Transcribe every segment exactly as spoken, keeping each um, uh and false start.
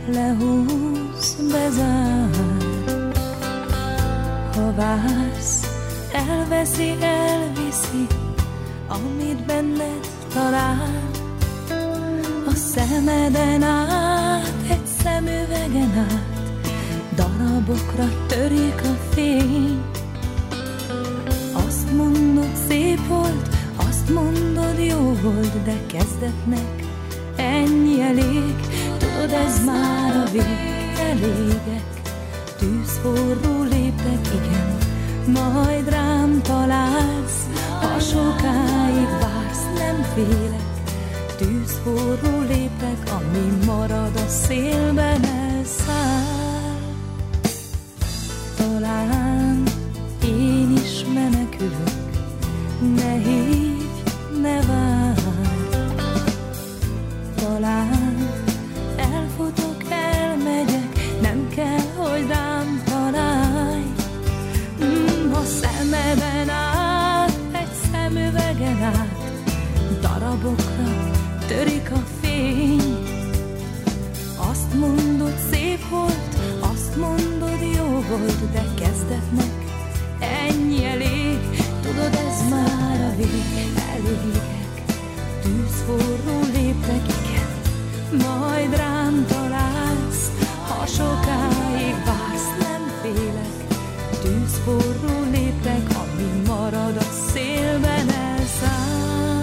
lehúz, bezár. Ha vársz, elveszi, elviszi, amit benned talál. A szemeden át, egy szemüvegen át, darabokra törik a fény. Azt mondod, szép volt, azt mondod, jó volt, de kezdetnek ennyi elég. Tudod, ez már a vég, elégek. Tűzforró léptek, igen, majd rám találsz. Ha sokáig vársz, nem félek. Tűzforró léptek, ami marad a szélben elszáll. Talán én is menekülök, ne hívj, ne várj. Talán elfutok, elmegyek, nem kell, hogy rám találj. Mm, a szemeden át, egy szemüvegen át, darabokra törik a fény. Azt mondod, szép volt, azt mondod, jó volt, de kezdetnek ennyi elég. Tudod, ez már a vég, elégek. Tűzforró léptek, igen, majd rám találsz. Ha sokáig vársz, nem félek. Tűzforró léptek, ami marad a szélben elszáll.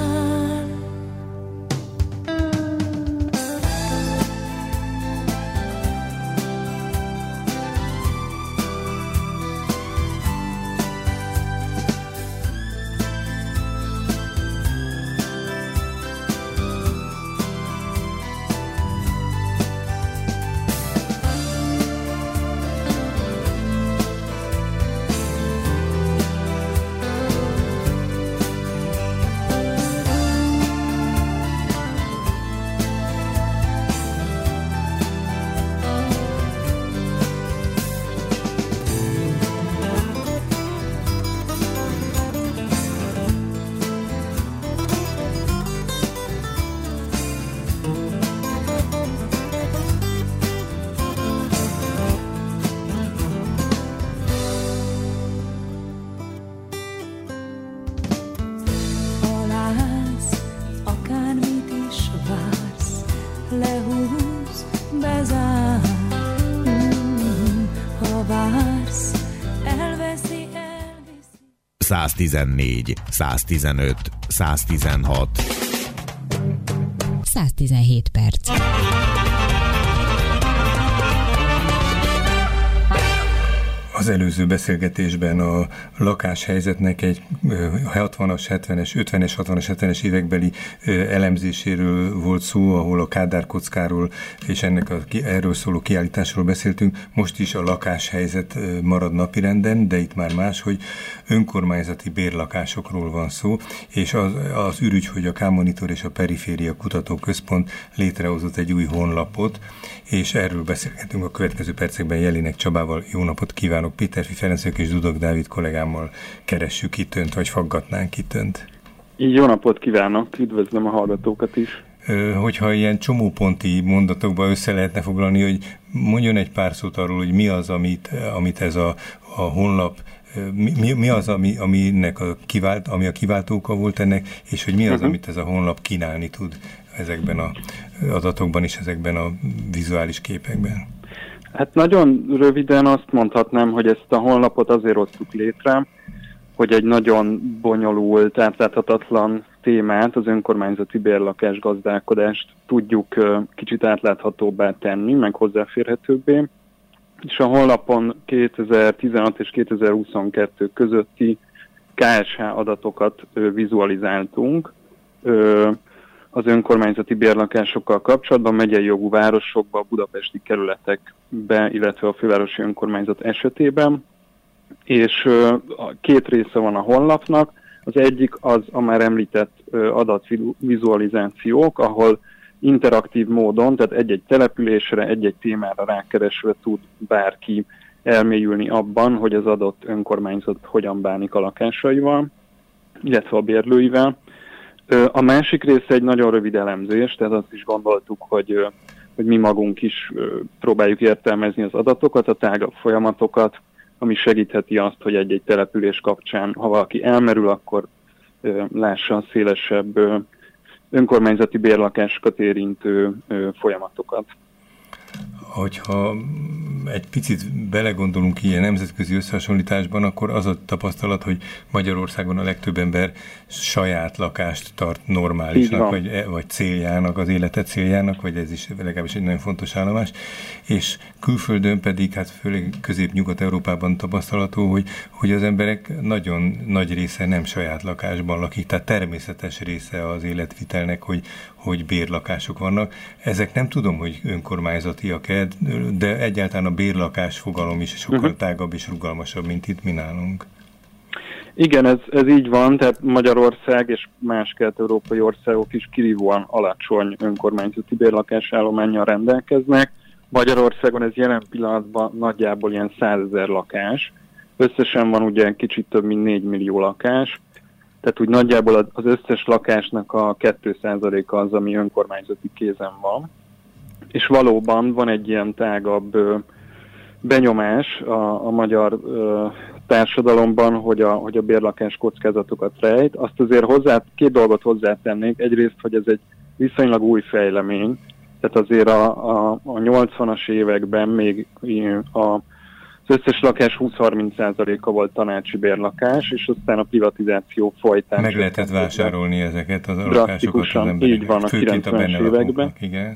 Lehúz, bezár. Mm, ha vársz, elveszi, elviszi. száztizennégy, száztizenöt, száztizenhat. száztizenhét perc. Az előző beszélgetésben a lakáshelyzetnek egy hatvanas, hetvenes, ötvenes, hatvanas, hetvenes évekbeli elemzéséről volt szó, ahol a Kádár kockáról és ennek a, erről szóló kiállításról beszéltünk. Most is a lakáshelyzet marad napirenden, de itt már más, hogy önkormányzati bérlakásokról van szó, és az, az ürügy, hogy a K-Monitor és a Periféria Kutatóközpont létrehozott egy új honlapot, és erről beszélgetünk a következő percekben Jelinek Csabával. Jó napot kívánok! Péterfi Ferencök és Dudok Dávid kollégámmal keressük itt önt, vagy faggatnánk itt önt. Jó napot kívánok! Üdvözlöm a hallgatókat is! Hogyha ilyen csomóponti mondatokba össze lehetne foglalni, hogy mondjon egy pár szót arról, hogy mi az, amit, amit ez a, a honlap, mi, mi az, ami, aminek a kivált, ami a kiváltóka volt ennek, és hogy mi az, uh-huh. amit ez a honlap kínálni tud ezekben az adatokban és ezekben a vizuális képekben. Hát nagyon röviden azt mondhatnám, hogy ezt a honlapot azért hoztuk létre, hogy egy nagyon bonyolult, átláthatatlan témát, az önkormányzati bérlakás gazdálkodást tudjuk kicsit átláthatóbbá tenni, meg hozzáférhetőbbé. És a honlapon kétezer-tizenhat és kétezer-huszonkettő közötti ká es há adatokat vizualizáltunk az önkormányzati bérlakásokkal kapcsolatban, megyei jogú városokban, budapesti kerületekben, illetve a fővárosi önkormányzat esetében. És két része van a honlapnak. Az egyik az a már említett adatvizualizációk, ahol interaktív módon, tehát egy-egy településre, egy-egy témára rákeresve tud bárki elmélyülni abban, hogy az adott önkormányzat hogyan bánik a lakásaival, illetve a bérlőivel. A másik része egy nagyon rövid elemzés, tehát azt is gondoltuk, hogy hogy mi magunk is ö, próbáljuk értelmezni az adatokat, a tágabb folyamatokat, ami segítheti azt, hogy egy-egy település kapcsán, ha valaki elmerül, akkor ö, lássa a szélesebb ö, önkormányzati bérlakásokat érintő ö, folyamatokat. Hogyha egy picit belegondolunk ilyen nemzetközi összehasonlításban, akkor az a tapasztalat, hogy Magyarországon a legtöbb ember saját lakást tart normálisnak, vagy, vagy céljának, az élete céljának, vagy ez is legalábbis egy nagyon fontos állomás, és külföldön pedig, hát főleg Közép-Nyugat-Európában tapasztalható, hogy, hogy az emberek nagyon nagy része nem saját lakásban lakik, tehát természetes része az életvitelnek, hogy, hogy bérlakások vannak. Ezek nem tudom, hogy önkormányzatiak-e, de egyáltalán a bérlakás fogalom is sokkal uh-huh. tágabb és rugalmasabb, mint itt mi nálunk. Igen, ez, ez így van, tehát Magyarország és más kelet-európai országok is kirívóan alacsony önkormányzati bérlakásállománnyal rendelkeznek. Magyarországon ez jelen pillanatban nagyjából ilyen százezer lakás. Összesen van ugye kicsit több mint négy millió lakás, tehát úgy nagyjából az összes lakásnak a két százaléka az, ami önkormányzati kézen van. És valóban van egy ilyen tágabb ö, benyomás a, a magyar ö, társadalomban, hogy a, hogy a bérlakás kockázatokat rejt. Azt azért hozzá, két dolgot hozzátennék. Egyrészt, hogy ez egy viszonylag új fejlemény, tehát azért a, a, a nyolcvanas években még a, az összes lakás húsz-harminc százaléka volt tanácsi bérlakás, és aztán a privatizáció folytán... Meg lehetett vásárolni ezeket az lakásokat az emberek. Így van a kilencvenes években. Igen.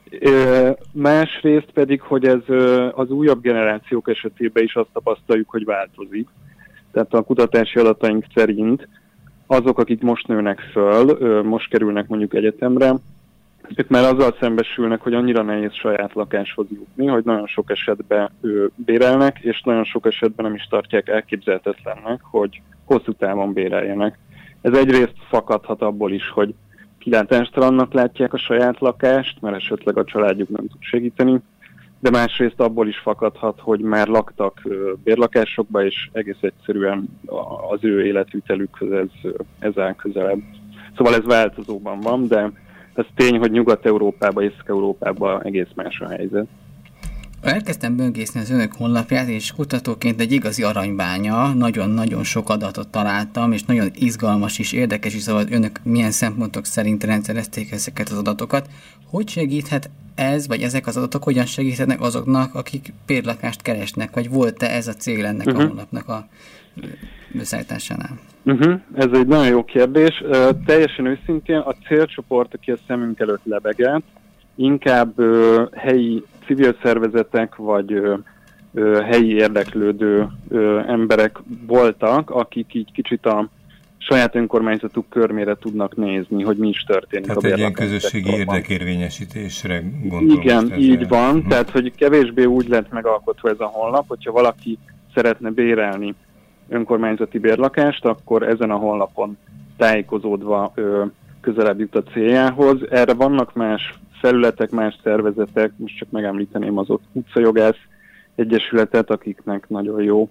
Másrészt pedig, hogy ez az újabb generációk esetében is azt tapasztaljuk, hogy változik. Tehát a kutatási adataink szerint azok, akik most nőnek föl, most kerülnek mondjuk egyetemre, ők már azzal szembesülnek, hogy annyira nehéz saját lakáshoz jutni, hogy nagyon sok esetben bérelnek, és nagyon sok esetben nem is tartják elképzelhetetlennek, hogy hosszú távon béreljenek. Ez egyrészt fakadhat abból is, hogy kilátástalannak látják a saját lakást, mert esetleg a családjuk nem tud segíteni, de másrészt abból is fakadhat, hogy már laktak bérlakásokba, és egész egyszerűen az ő életvitelükhöz ez, ez áll közelebb. Szóval ez változóban van, de ez tény, hogy Nyugat-Európában, Észak-Európában egész más a helyzet. Elkezdtem böngészni az önök honlapját, és kutatóként egy igazi aranybánya, nagyon-nagyon sok adatot találtam, és nagyon izgalmas és érdekes is, szóval önök milyen szempontok szerint rendszerezték ezeket az adatokat. Hogy segíthet ez, vagy ezek az adatok, hogyan segíthetnek azoknak, akik bérlakást keresnek, vagy volt-e ez a cél ennek uh-huh. a honlapnak a összeállításánál? Uh-huh. Ez egy nagyon jó kérdés. Uh, teljesen őszintén a célcsoport, aki a szemünk előtt lebegett, inkább uh, helyi civil szervezetek, vagy ö, ö, helyi érdeklődő ö, emberek voltak, akik így kicsit a saját önkormányzatuk körmére tudnak nézni, hogy mi is történik. Tehát a egy ilyen közösségi érdekérvényesítésre gondolom. Igen, így van. Hm. Tehát, hogy kevésbé úgy lett megalkotva ez a honlap, hogyha valaki szeretne bérelni önkormányzati bérlakást, akkor ezen a honlapon tájékozódva ö, közelebb jut a céljához. Erre vannak más felületek, más szervezetek, most csak megemlíteném az ott utcajogász egyesületet, akiknek nagyon jó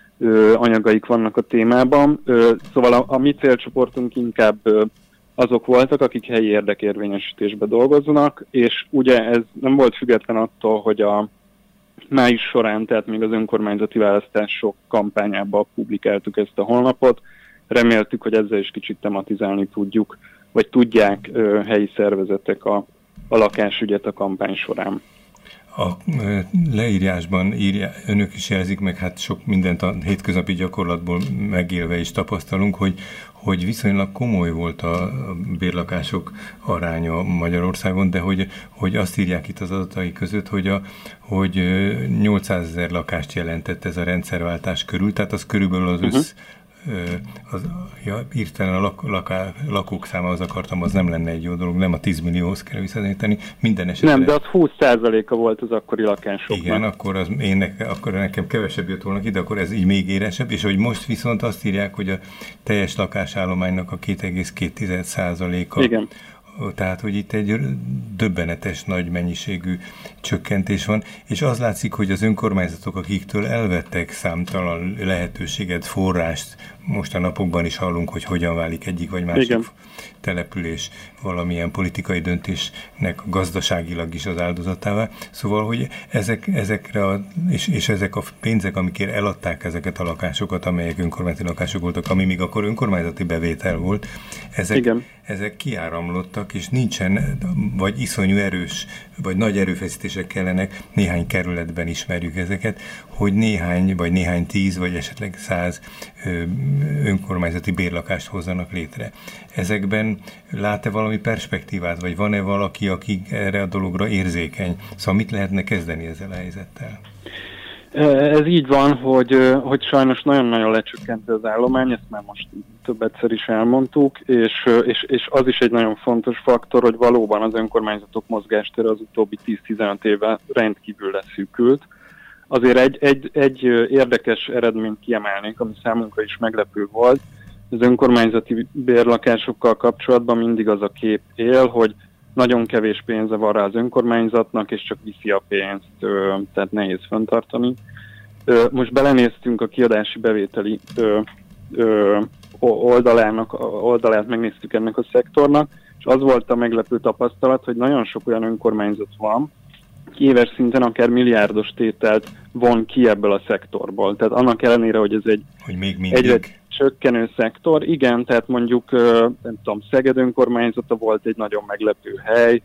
ö, anyagaik vannak a témában. Ö, szóval a, a mi célcsoportunk inkább ö, azok voltak, akik helyi érdekérvényesítésben dolgoznak, és ugye ez nem volt független attól, hogy a május során, tehát még az önkormányzati választások kampányában publikáltuk ezt a honlapot. Reméltük, hogy ezzel is kicsit tematizálni tudjuk, vagy tudják ö, helyi szervezetek a a lakásügyet a kampány során. A leírásban írja, önök is jelzik meg, hát sok mindent a hétköznapi gyakorlatból megélve is tapasztalunk, hogy, hogy viszonylag komoly volt a bérlakások aránya Magyarországon, de hogy, hogy azt írják itt az adatai között, hogy, a, hogy nyolcszázezer lakást jelentett ez a rendszerváltás körül, tehát az körülbelül az össz uh-huh. Az, ja, írtelen a lak, laká, lakók számához akartam, az nem lenne egy jó dolog, nem a tíz millióhoz kell visszatéríteni. Minden esetben... Nem, de az húsz százaléka volt az akkori lakásoknak. Igen, akkor, az én neke, akkor nekem kevesebb jött volna ki, de akkor ez így még éresebb, és hogy most viszont azt írják, hogy a teljes lakásállománynak a két egész két százaléka Tehát, hogy itt egy döbbenetes nagy mennyiségű csökkentés van, és az látszik, hogy az önkormányzatok, akiktől elvettek számtalan lehetőséget, forrást, most a napokban is hallunk, hogy hogyan válik egyik vagy másik Igen. település valamilyen politikai döntésnek gazdaságilag is az áldozatává. Szóval, hogy ezek, ezekre a, és, és ezek a pénzek, amikért eladták ezeket a lakásokat, amelyek önkormányzati lakások voltak, ami még akkor önkormányzati bevétel volt, ezek, ezek kiáramlottak, és nincsen, vagy iszonyú erős, vagy nagy erőfeszítések kellenek, néhány kerületben ismerjük ezeket, hogy néhány, vagy néhány tíz, vagy esetleg száz önkormányzati bérlakást hozzanak létre. Ezekben lát-e valami perspektívát, vagy van-e valaki, aki erre a dologra érzékeny? Szóval mit lehetne kezdeni ezzel a helyzettel? Ez így van, hogy, hogy sajnos nagyon-nagyon lecsökkent az állomány, ezt már most több egyszer is elmondtuk, és, és, és az is egy nagyon fontos faktor, hogy valóban az önkormányzatok mozgástere az utóbbi tíz-tizenöt éve rendkívül leszűkült. Azért egy, egy, egy érdekes eredményt kiemelnék, ami számunkra is meglepő volt. Az önkormányzati bérlakásokkal kapcsolatban mindig az a kép él, hogy nagyon kevés pénze van rá az önkormányzatnak, és csak viszi a pénzt, tehát nehéz fenntartani. Most belenéztünk a kiadási bevételi oldalának, oldalát megnéztük ennek a szektornak, és az volt a meglepő tapasztalat, hogy nagyon sok olyan önkormányzat van, éves szinten akár milliárdos tételt von ki ebből a szektorból. Tehát annak ellenére, hogy ez egy hogy még mindig egyre csökkenő szektor, igen, tehát mondjuk, nem tudom, Szeged önkormányzata volt egy nagyon meglepő hely,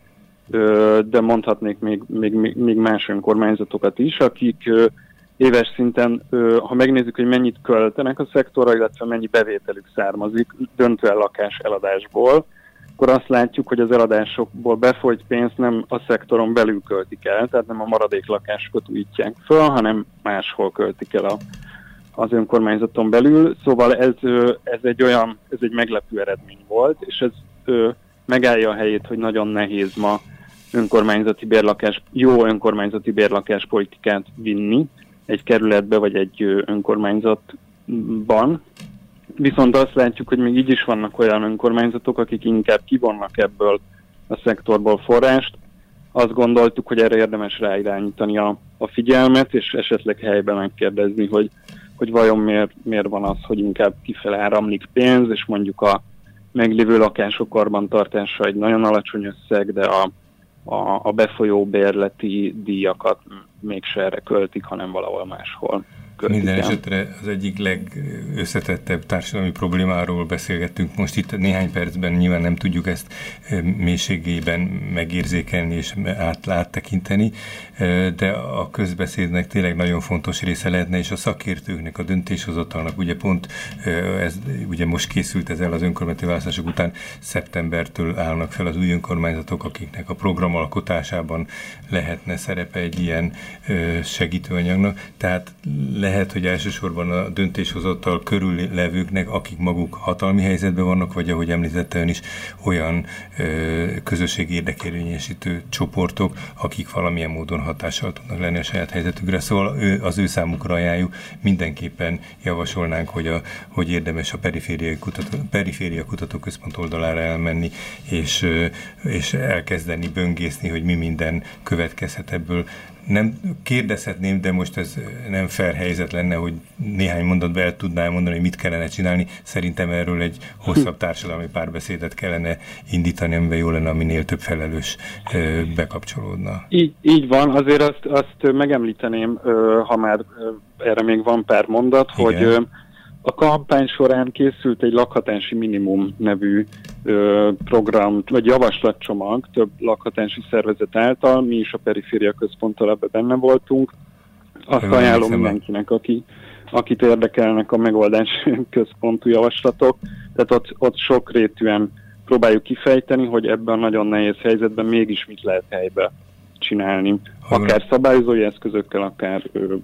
de mondhatnék még, még, még más önkormányzatokat is, akik éves szinten, ha megnézzük, hogy mennyit költenek a szektorra, illetve mennyi bevételük származik döntően lakás eladásból, akkor azt látjuk, hogy az eladásokból befolyt pénzt nem a szektoron belül költik el, tehát nem a maradék lakásokat újítják föl, hanem máshol költik el a, az önkormányzaton belül. Szóval ez, ez egy olyan, ez egy meglepő eredmény volt, és ez ö, megállja a helyét, hogy nagyon nehéz ma önkormányzati bérlakás, jó önkormányzati bérlakás politikát vinni egy kerületbe vagy egy önkormányzatban. Viszont azt látjuk, hogy még így is vannak olyan önkormányzatok, akik inkább kivonnak ebből a szektorból forrást. Azt gondoltuk, hogy erre érdemes ráirányítani a, a figyelmet, és esetleg helyben megkérdezni, hogy, hogy vajon miért, miért van az, hogy inkább kifele áramlik pénz, és mondjuk a meglévő lakások karbantartása egy nagyon alacsony összeg, de a, a, a befolyó bérleti díjakat mégse erre költik, hanem valahol máshol. Minden esetre az egyik legösszetettebb társadalmi problémáról beszélgettünk. Most itt néhány percben nyilván nem tudjuk ezt mélységében megérzékelni és át, áttekinteni, de a közbeszédnek tényleg nagyon fontos része lehetne, és a szakértőknek, a döntéshozatalnak, ugye pont ez, ugye most készült ez el az önkormányzati választások után, szeptembertől állnak fel az új önkormányzatok, akiknek a programalkotásában lehetne szerepe egy ilyen segítőanyagnak. Tehát lehet, hogy elsősorban a döntéshozatal körül levőknek, akik maguk hatalmi helyzetben vannak, vagy ahogy említette ön is, olyan ö, közösségi érdekérvényesítő csoportok, akik valamilyen módon hatással tudnak lenni a saját helyzetükre. Szóval ő, az ő számukra ajánljuk, mindenképpen javasolnánk, hogy, a, hogy érdemes a perifériai kutató, periféria kutatóközpont oldalára elmenni, és, és elkezdeni böngészni, hogy mi minden következhet ebből. Nem kérdezhetném, de most ez nem fair helyzet lenne, hogy néhány mondatban el tudnám mondani, hogy mit kellene csinálni. Szerintem erről egy hosszabb társadalmi párbeszédet kellene indítani, amiben jó lenne, minél több felelős bekapcsolódna. Így, így van, azért azt, azt megemlíteném, ha már erre még van pár mondat, igen, hogy a kampány során készült egy lakhatási minimum nevű ö, program, vagy javaslatcsomag több lakhatási szervezet által, mi is a periféria központtal ebben benne voltunk. Azt Ön ajánlom mindenkinek, aki, akit érdekelnek a megoldás központú javaslatok. Tehát ott, ott sokrétűen próbáljuk kifejteni, hogy ebben a nagyon nehéz helyzetben mégis mit lehet helybe csinálni. Akár szabályozói eszközökkel, akár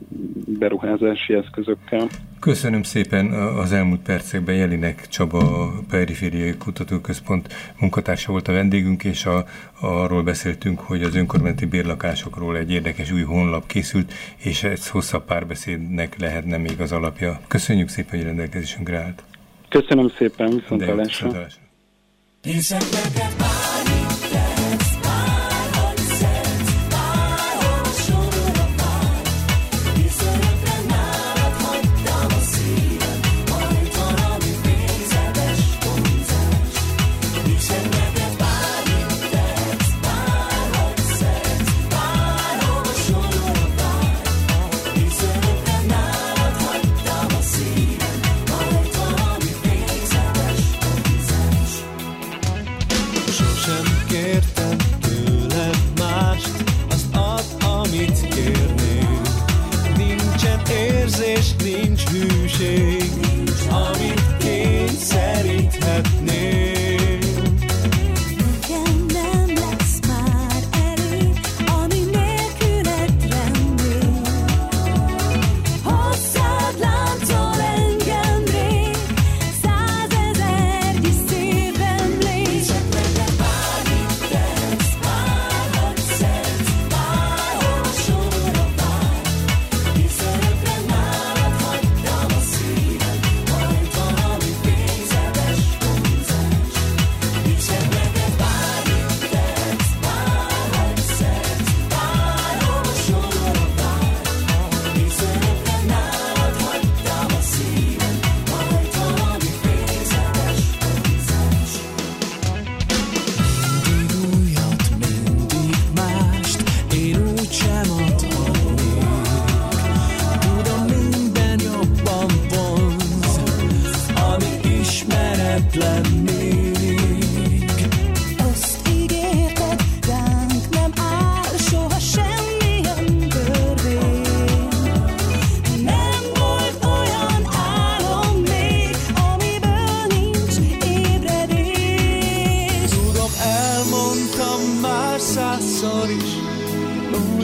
beruházási eszközökkel. Köszönöm szépen. Az elmúlt percekben Jelinek Csaba, a Perifériai Kutatóközpont munkatársa volt a vendégünk, és a, arról beszéltünk, hogy az önkormányzati bérlakásokról egy érdekes új honlap készült, és ez hosszabb párbeszédnek lehetne még az alapja. Köszönjük szépen, hogy rendelkezésünkre állt. Köszönöm szépen, viszontlátásra.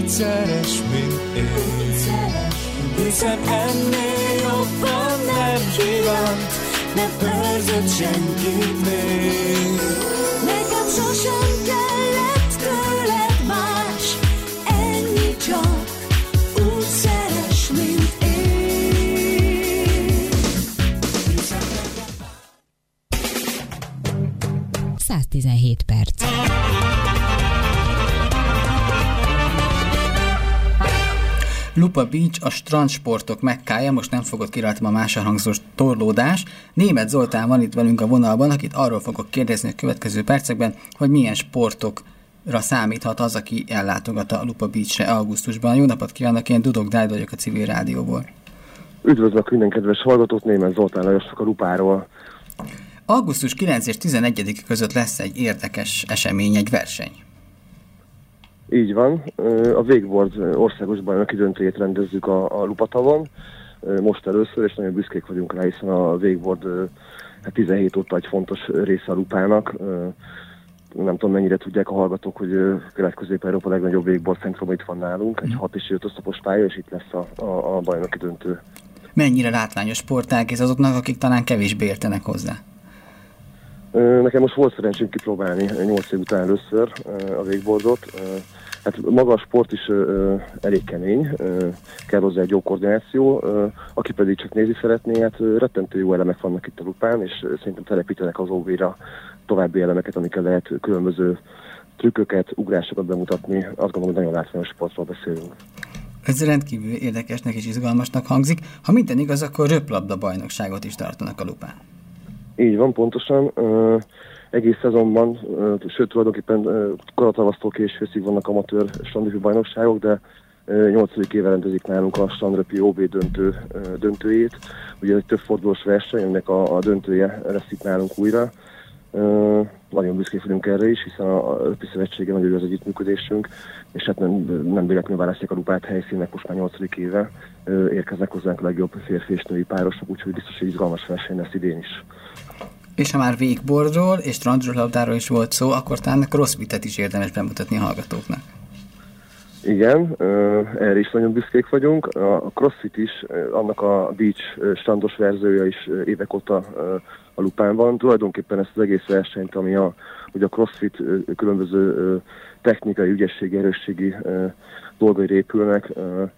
szeress, mint én. Hiszen ennél jobban nem kívánt, nem őrzött senkit még. Nekem sosem kellett tőled más, ennyi csak, úgy szeress, mint én. száz tizenhét perc. Lupa Beach, a strandsportok mekkája, most nem fogod kirajtam a máshangzós torlódás. Németh Zoltán van itt velünk a vonalban, akit arról fogok kérdezni a következő percekben, hogy milyen sportokra számíthat az, aki ellátogat a Lupa Beachre augusztusban. Jó napot kívánok, én Dudok Dájd vagyok a Civil Rádióból. Üdvözlök minden kedves hallgatót, Németh Zoltán Lajosnak a Lupáról. augusztus kilencedike és tizenegyedike között lesz egy érdekes esemény, egy verseny. Így van. A wakeboard országos bajnoki döntőjét rendezzük a, a Lupatavon. Most először, és nagyon büszkék vagyunk rá, hiszen a wakeboard hát tizenhét óta egy fontos része a Lupának. Nem tudom, mennyire tudják a hallgatók, hogy Kelet-Közép-Európa legnagyobb wakeboard centrum itt van nálunk. Egy hat és öt oszlopos pálya, és itt lesz a, a, a bajnoki döntő. Mennyire látványos sportág ez azoknak, akik talán kevésbé értenek hozzá? Nekem most volt szerencsém kipróbálni nyolc év után először a wakeboardot. Hát maga a sport is elég kemény, kell hozzá egy jó koordináció, aki pedig csak nézi szeretné, hát rettentő jó elemek vannak itt a Lupán, és szerintem telepítenek az ó véra további elemeket, amikkel lehet különböző trükköket, ugrásokat bemutatni. Azt gondolom, hogy nagyon látványos sportról beszélünk. Ez rendkívül érdekesnek és izgalmasnak hangzik. Ha minden igaz, akkor röplabda bajnokságot is tartanak a Lupán. Így van, pontosan. Uh, egész szezonban, uh, sőt tulajdonképpen uh, koratavasztól későszig vannak amatőr strandröpi bajnokságok, de uh, nyolcadik éve rendezik nálunk a strandröpi ó bé döntő, uh, döntőjét. Ugye egy több fordulós verseny, ennek a, a döntője lesz itt nálunk újra. Uh, nagyon büszkék vagyunk erre is, hiszen a, a Röpi Szövetsége nagyon jó az együttműködésünk, és hát nem, nem véletlenül választják a Lupát helyszínnek most már nyolcadik éve. Uh, érkeznek hozzánk a legjobb férfi és női párosok, úgyhogy biztos, hogy izgalmas verseny lesz idén is. És ha már wakeboardról és strandröplabdáról is volt szó, akkor talán a crossfitet is érdemes bemutatni a hallgatóknak. Igen, erre is nagyon büszkék vagyunk. A crossfit is, annak a beach strandos verziója is évek óta a Lupán van. Tulajdonképpen ezt az egész versenyt, ami a, ugye a crossfit különböző technikai, ügyességi, erősségi dolgai épülnek.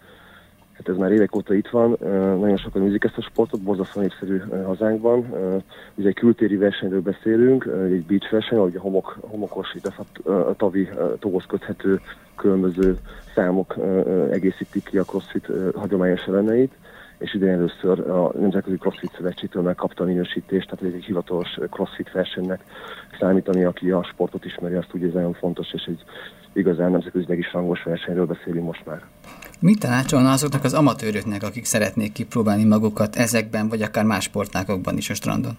Hát ez már évek óta itt van, nagyon sokan űzik ezt a sportot, borzasztóan népszerű hazánkban. Ugye egy kültéri versenyről beszélünk, egy beach verseny, ahogy a homok, homokos, itt a tavi tóhoz köthető különböző számok egészítik ki a crossfit hagyományos elemeit, és idén először a Nemzetközi Crossfit Szövetségtől megkapta a minősítést, tehát egy hivatalos crossfit versenynek számítani, aki a sportot ismeri, azt úgy, ez nagyon fontos, és egy igazán nemzetközileg is rangos versenyről beszélünk most már. Mit tanácsolna azoknak az amatőröknek, akik szeretnék kipróbálni magukat ezekben, vagy akár más sportágokban is a strandon?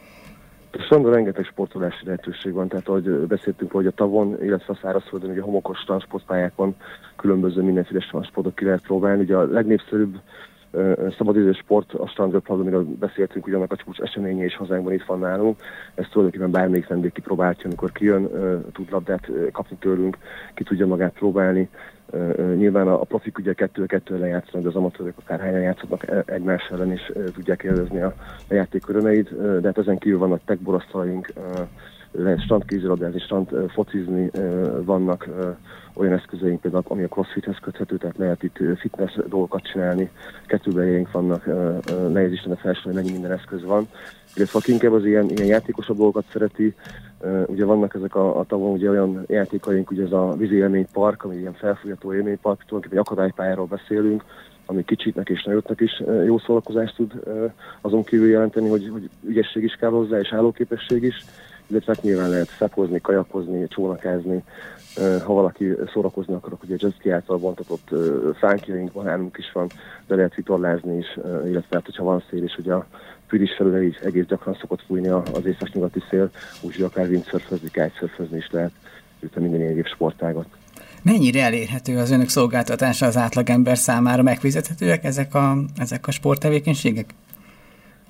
A strandon rengeteg sportolási lehetőség van, tehát ahogy beszéltünk, hogy a tavon, illetve a szárazföldön, ugye a homokos strandsportpályákon különböző mindenféle strandsportot ki lehet próbálni. Ugye a legnépszerűbb uh, szabadidős sport a strandröplabda, amiről beszéltünk, ugye annak a csúcs eseménye is hazánkban itt van nálunk. Ezt tulajdonképpen bármelyik vendég kipróbálhatja, amikor kijön, uh, tud labdát uh, kapni tőlünk, ki tudja magát próbálni. Uh, nyilván a, a profik ugye kettő-kettő ellen játszanak, de az amatőrök akár hányan játszhatnak egymás ellen is uh, tudják élvezni a, a játék örömeit, uh, de hát ezen kívül vannak techborasztalaink, uh, lehet strandkézilabdázni, strand uh, focizni, uh, vannak uh, olyan eszközeink például, ami a crossfithez köthető, tehát lehet itt fitness dolgokat csinálni, kettőbeljeink vannak, uh, uh, nehéz Isten felsorolni, mennyi minden eszköz van. Illetve aki inkább az ilyen, ilyen játékosabb dolgokat szereti, uh, ugye vannak ezek a, a tavon ugye olyan játékaink, ugye ez a vízi élménypark, ami ilyen felfújható élménypark, tulajdonképpen egy akadálypályáról beszélünk, ami kicsitnek és nagyobbnak is uh, jó szórakozást tud uh, azon kívül jelenteni, hogy, hogy ügyesség is kell hozzá, és állóképesség is, illetve nyilván lehet szepozni, kajakozni, csónakázni. Uh, ha valaki szórakozni akar, akkor ugye jetski által bontatott uh, fánkjaink van, nálunk is van, de lehet vitorlázni is, uh, illetve hát, hogyha van szél is, ugye a Püris felül is egész gyakran szokott fújni az észak-nyugati szél, úgyhogy akár windsurfözni, kitesurfözni is lehet, illetve minden egyéb sportágat. Mennyire elérhető az önök szolgáltatása az átlagember számára? Megfizethetőek ezek a, ezek a sporttevékenységek?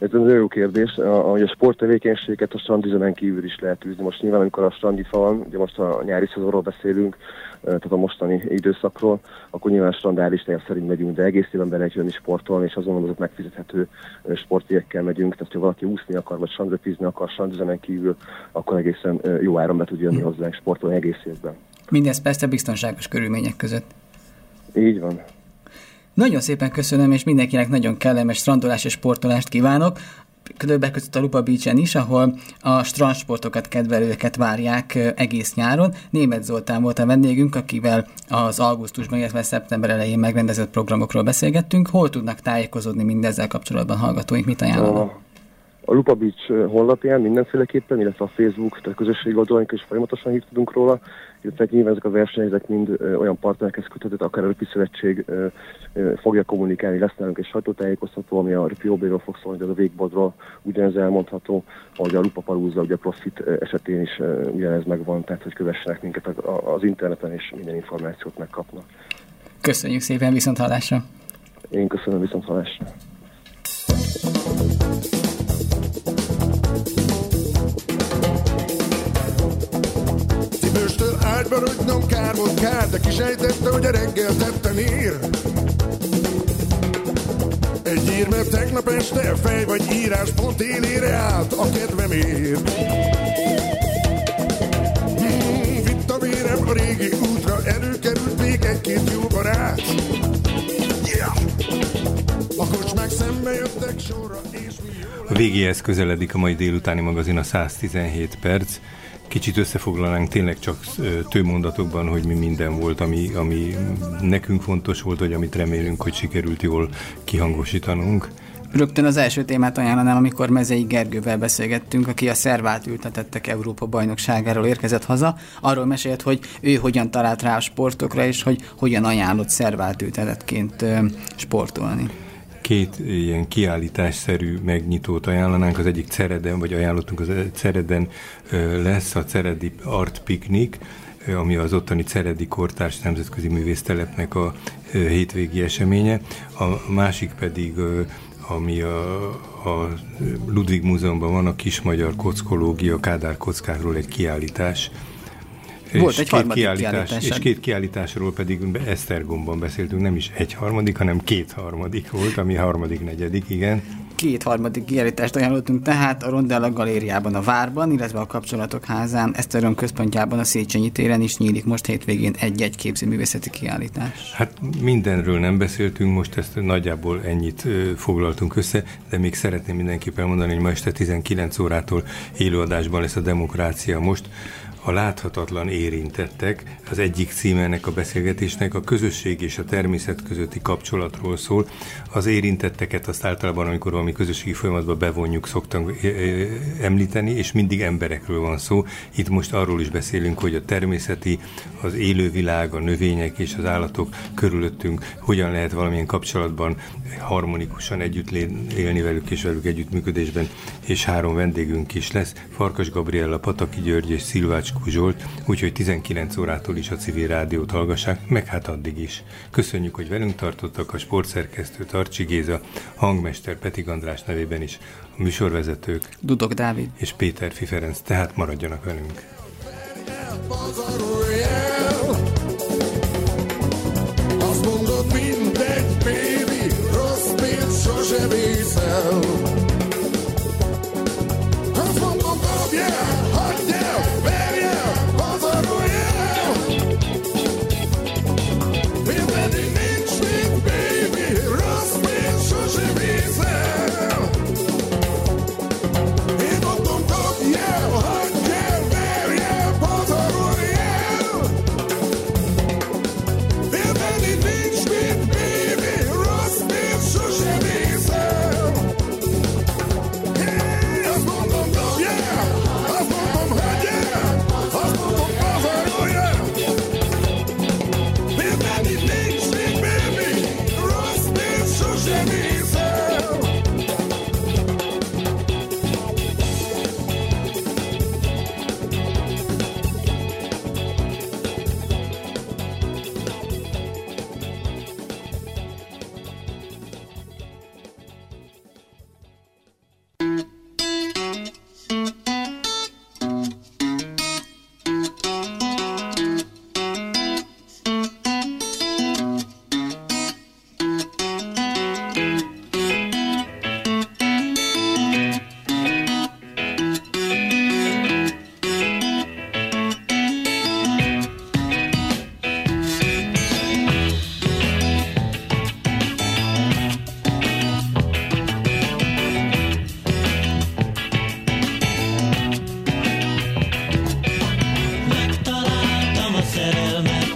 Ez egy nagyon jó kérdés, ahogy a sporttevékenységet a strandüzemen kívül is lehet űzni. Most nyilván, amikor a strandifa van, ugye most a nyári szezonról beszélünk, tehát a mostani időszakról, akkor nyilván strandállistája szerint megyünk, de egész évben be lehet jönni sportolni, és azon azok megfizethető sportjegyekkel megyünk. Tehát, ha valaki úszni akar, vagy strandröpizni akar strandüzemen kívül, akkor egészen jó áron be tud jönni hozzánk sportolni egész évben. Mindez persze biztonságos körülmények között. Így van. Nagyon szépen köszönöm, és mindenkinek nagyon kellemes strandolás és sportolást kívánok. Többek között a Lupa Beach-en is, ahol a strandsportokat kedvelőket várják egész nyáron. Németh Zoltán volt a vendégünk, akivel az augusztusban, illetve szeptember elején megrendezett programokról beszélgettünk. Hol tudnak tájékozódni mindezzel kapcsolatban hallgatóink, mit ajánlanak? A Lupa Beach honlapján mindenféleképpen, illetve a Facebook, tehát a közösségi oldalaink is folyamatosan hírt tudunk róla, illetve nyilván ezek a versenyek mind ö, olyan partnerekhez köthetők, akár a Röpi Szövetség ö, ö, fogja kommunikálni, lesz nálunk egy sajtótájékoztató, ami a Röpi o bé-ről fog szólni, de a wakeboardról ugyanez elmondható, ahogy a Lupa Palooza, ugye a Profit esetén is ö, ugyanez megvan, tehát hogy kövessenek minket a, a, az interneten, és minden információt megkapnak. Köszönjük szépen, viszont hallásra! Én köszönöm, viszont hallásra! Ágyban rogynom kár volt kár, de kisejtette, hogy a reggel tetten ír. Egy ír, mert tegnap este fej vagy írás pont élére állt a kedvemért. Hmm, vitt a vérem a régi útra, előkerült még egy-két jó barát. Yeah! A kocsmák szembe jöttek sorra, és mi jól... A végéhez közeledik a mai délutáni magazin, a száz tizenhét perc. Kicsit összefoglalnánk tényleg csak tőmondatokban, hogy mi minden volt, ami, ami nekünk fontos volt, vagy amit remélünk, hogy sikerült jól kihangosítanunk. Rögtön az első témát ajánlanám, amikor Mezei Gergővel beszélgettünk, aki a szervált ültetettek Európa bajnokságáról érkezett haza. Arról mesélt, hogy ő hogyan talált rá a sportokra, és hogy hogyan ajánlott szervált ültetetként sportolni. Két ilyen kiállításszerű megnyitót ajánlanánk, az egyik Cereden, vagy ajánlottunk, az Cereden lesz a Ceredi Art Picnic, ami az ottani Ceredi Kortárs Nemzetközi Művésztelepnek a hétvégi eseménye. A másik pedig, ami a, a Ludwig Múzeumban van, a Kismagyar Kockológia, Kádár kockákról egy kiállítás. Volt egy harmadik kiállítás, kiállítás. És két kiállításról pedig Esztergomban beszéltünk, nem is egy harmadik, hanem két harmadik volt, ami harmadik, negyedik, igen. Két harmadik kiállítást ajánlottunk tehát a Rondella Galériában, a Várban, illetve a Kapcsolatok Házán, Esztergom központjában, a Széchenyi téren is nyílik most hétvégén egy-egy képzőművészeti kiállítás. Hát mindenről nem beszéltünk, most ezt nagyjából ennyit ö, foglaltunk össze, de még szeretném mindenképp elmondani, hogy ma este tizenkilenc órától élőadásban lesz a Demokrácia Most. A láthatatlan érintettek, az egyik címe ennek a beszélgetésnek a közösség és a természet közötti kapcsolatról szól. Az érintetteket azt általában, amikor valami közösségi folyamatba bevonjuk, szoktam említeni, és mindig emberekről van szó. Itt most arról is beszélünk, hogy a természeti, az élővilág, a növények és az állatok körülöttünk hogyan lehet valamilyen kapcsolatban harmonikusan együtt élni velük és velük együttműködésben, és három vendégünk is lesz, Farkas Gabriella, Pataki György és Szilvács Zsolt, úgyhogy tizenkilenc órától is a Civil Rádiót hallgassák, meg hát addig is. Köszönjük, hogy velünk tartottak, a sportszerkesztő Tarcsi Géza, hangmester Petig András nevében is, a műsorvezetők Dudok Dávid és Péter Ferenc, tehát maradjanak velünk.